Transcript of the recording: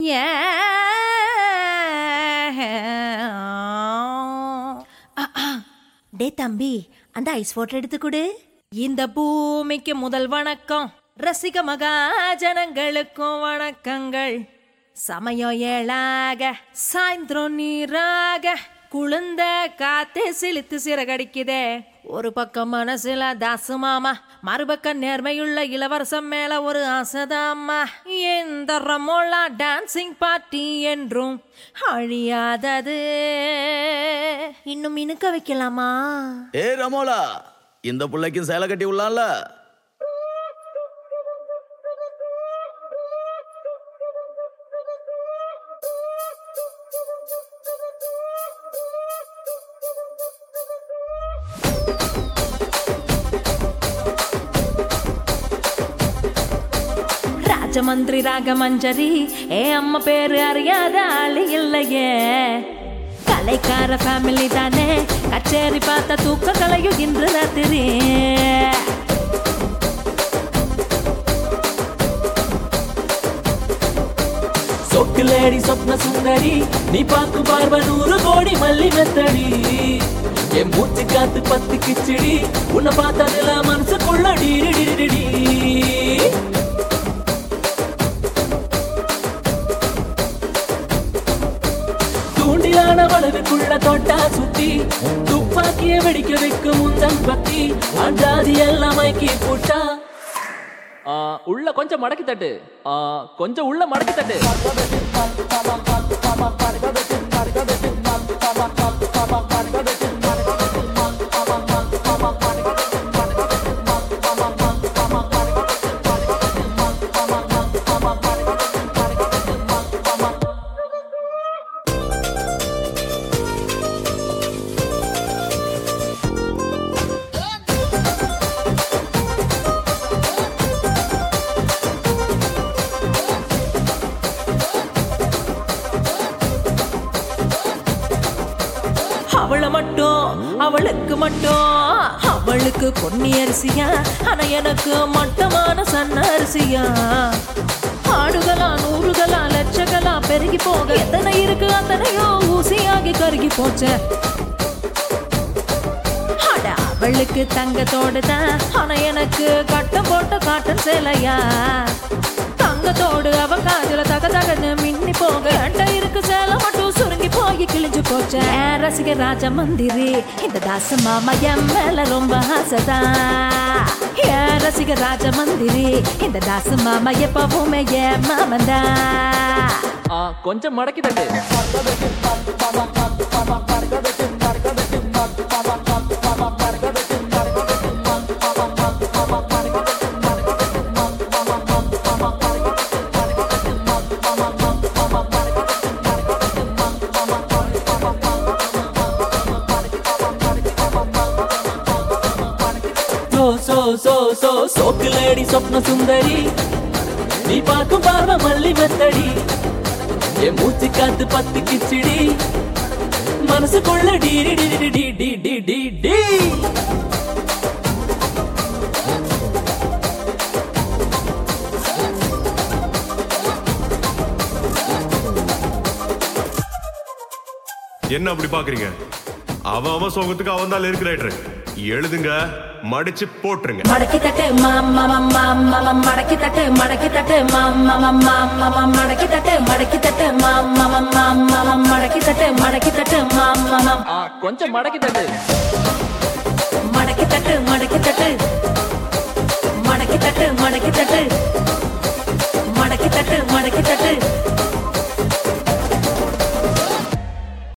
டே தம்பி, அந்த ice water எடுத்து கொடு. இந்த பூமிக்கு முதல் வணக்கம், ரசிக மகாஜனங்களுக்கும் வணக்கங்கள். சமயம் ஏழாக சாயந்திரம் நீராக குளிர்ந்த காத்து சிலித்து சிறகடிக்குதே. ஒரு பக்கம் மனசுல தாசு மாமா, மறுபக்கம் நேர்மையுள்ள இளவரசம் மேல ஒரு ஆசைதாம்மா. எந்த ரமோலா டான்சிங் பார்ட்டி என்றும் அழியாதது. இன்னும் இனுக்க வைக்கலாமா? ஏ ரமோலா, இந்த பிள்ளைக்கும் சேலை கட்டி உள்ளான்ல. ராஜமந்திரி ராகமஞ்சரி, அம்மா பேரு அறியாத ஆளு இல்லையே. கலைக்கார ஃபேமிலி தானே, கச்சேரி பார்த்த தூக்க கலையும் இன்று ராத்திரி. சொக்குலேடி சொப்ன சுந்தரி, நீ பாக்கு பார்வ 100 கோடி மல்லி மெத்தடி. என் மூச்சு காத்து 10 கிச்சடி, உன்னை பார்த்ததுல மனசுக்குள்ள டிடி. தூண்டிலான வளவுக்குள்ள தொட்டா சுத்தி, துப்பாக்கிய வெடிக்க வைக்கும் முந்தன் பத்தி. அஞ்சாதி எல்லாம் மைக்கி போட்டா உள்ள கொஞ்சம் மடக்கி தட்டு, கொஞ்சம் உள்ள மடக்கி தட்டு. அவளை மட்டும் அவளுக்கு மட்டும், அவளுக்கு பொன்னி அரிசியா, ஆனா எனக்கு மட்டமான சன்ன அரிசியா. ஆடுகளா 100களா லட்சங்களா பெருகி போக எத்தனை இருக்கு அத்தனையோ ஊசியாகி கருகி போச்ச. அவளுக்கு தங்கத்தோடுதான், ஆனா எனக்கு கட்டம் போட்ட காட்டன் சேலையா. தங்கத்தோடு அவ காதுல தகதகன்னு மின்னி போக, அண்ட இருக்கு சேலை மட்டும் சுருங்கி போய் கிழிஞ்சு போச்ச. ரசிக ராஜ மந்திரி, இந்த தாச மாமா என் மேல ரொம்ப ஆசைதா. ரசிக ராஜ மந்திரி, இந்த தாச மாமா எப்பவுமே என் மாமந்தா. கொஞ்சம் மடக்கி தட்டு. சோக்குலேடி சொப்ன சுந்தரி, நீ பார்க்கும் பார்வ மல்லி மெத்தடி. என் மூச்சு காத்து 10 கிச்சடி, மனசுக்குள்ள டிடி. என்ன அப்படி பாக்குறீங்க? அவன் சோகத்துக்கு அவன் தான் லிரிக் ரைட்டர். எழுதுங்க, மடிச்சு போட்டுருங்க. மடக்கி தட்டு மாமா மாமா, மடக்கி தட்டு மடக்கி தட்டு மாமா மாமா, மடக்கி தட்டு மடக்கி தட்டு மாமா மாமா, மடக்கி தட்டு மடக்கி தட்டு மாமா. கொஞ்சம் மடக்கி தட்டு. மடக்கி தட்டு மடக்கி தட்டு, மடக்கி தட்டு மடக்கி தட்டு, மடக்கி தட்டு மடக்கி தட்டு.